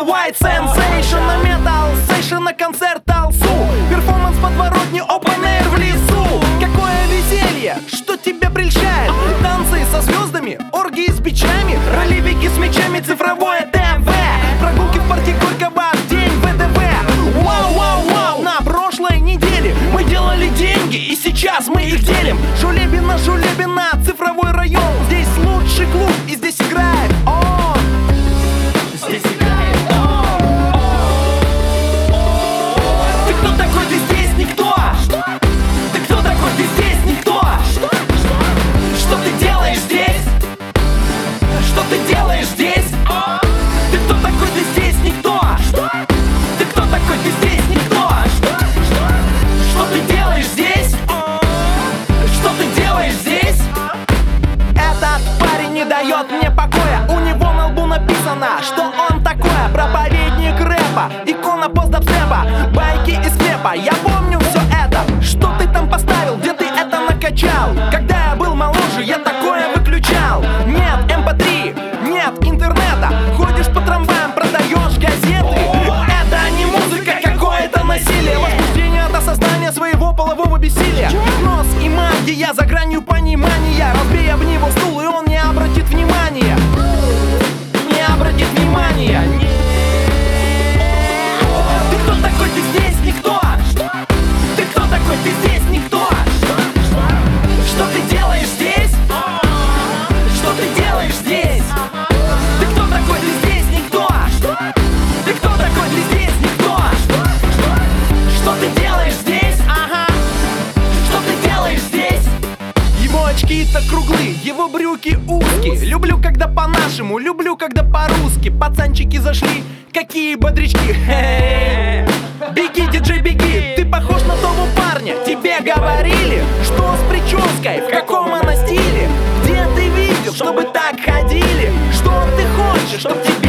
White Sensation, на Metal Session, на концерт Алсу, перформанс подворотни, open air в лесу. Какое веселье, что тебя прельщает? Танцы со звездами, оргии с бичами, ролевики с мечами, цифровое ТВ, прогулки в парке Горького, день ВДВ. Вау-вау-вау, на прошлой неделе мы делали деньги, и сейчас мы их делим. Жулебина, Жулебина, цифровой район. Здесь лучший клуб, и здесь играет он. Здесь играет он. Ты кто такой, ты здесь никто. Ты кто такой, ты здесь никто. Что ты делаешь здесь? Что ты делаешь здесь? Ты кто такой, ты здесь никто. Ты кто такой, ты здесь никто. Что ты делаешь здесь? Что ты делаешь здесь? Этот парень не дает мне покоя. У него на лбу написано, что он такое. Проповедник рэпа, икона постдабстепа, байки из склепа. Я помню все это. Что ты там поставил, где ты это накачал? Когда я был моложе, я такое выключал. Нет MP3, нет интернета. Ходишь по трамваям, продаешь газеты. Это не музыка, какое-то насилие. Возбуждение от осознания своего полового бессилия. Гипноз и магия за гранью понимания. Разбей об него стул, и он не обратит внимания. Не обратит внимания. Ты кто такой, ты здесь никто. Ты кто такой, ты здесь никто. Что ты делаешь здесь? Что ты делаешь здесь? Ты кто такой, ты здесь никто. Ты кто такой, ты здесь никто. Что ты делаешь здесь? Ага. Что ты делаешь здесь? Его очки-то круглые, его брюки узкие. Люблю, когда по-нашему, люблю, когда по-русски. Пацанчики зашли, какие бодрячки. Хе-хе. Беги, диджей, беги, ты похож на того парня. Тебе говорили, что с прической, в каком она стиле? Где ты видел, чтобы так ходили? Что ты хочешь, чтоб тебе